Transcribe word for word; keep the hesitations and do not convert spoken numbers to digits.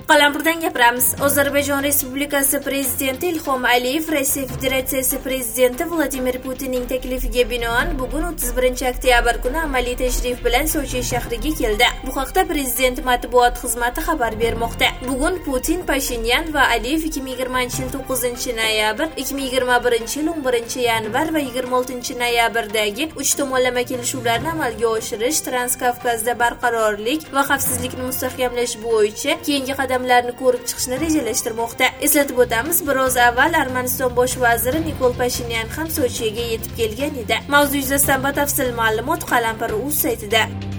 Qalampirdan gapiramiz. Ozarbayjon Respublikasi Prezidenti Ilhom Aliyev Rossiya Federatsiyasi Prezidenti Vladimir Putinning taklifiga binoan bugun o'ttiz birinchi oktyabr kuni amaliy tashrif bilan Sochi shahriga keldi. Bu haqda Prezident matbuot xizmati xabar bermoqda. Bugun Putin, Pashinyan va Aliyev ikki ming yigirmanchi yil to'qqizinchi noyabr, ikki ming yigirma birinchi yil o'n birinchi yanvar va yigirma oltinchi noyabrdagi uch tomonlama kelishuvlarni amalga oshirish, Transkavkazda barqarorlik va xavfsizlikni mustahkamlash bo'yicha keyingi qadamlarni ko'rib chiqishni rejalashtirmoqda. Eslatib o'tamiz, biroz avval Armaniston bosh vaziri Nikol Pashinyan ham Sochiga yetib kelgan edi. Mavzu yuzasidan batafsil ma'lumot Qalampir.uz saytida.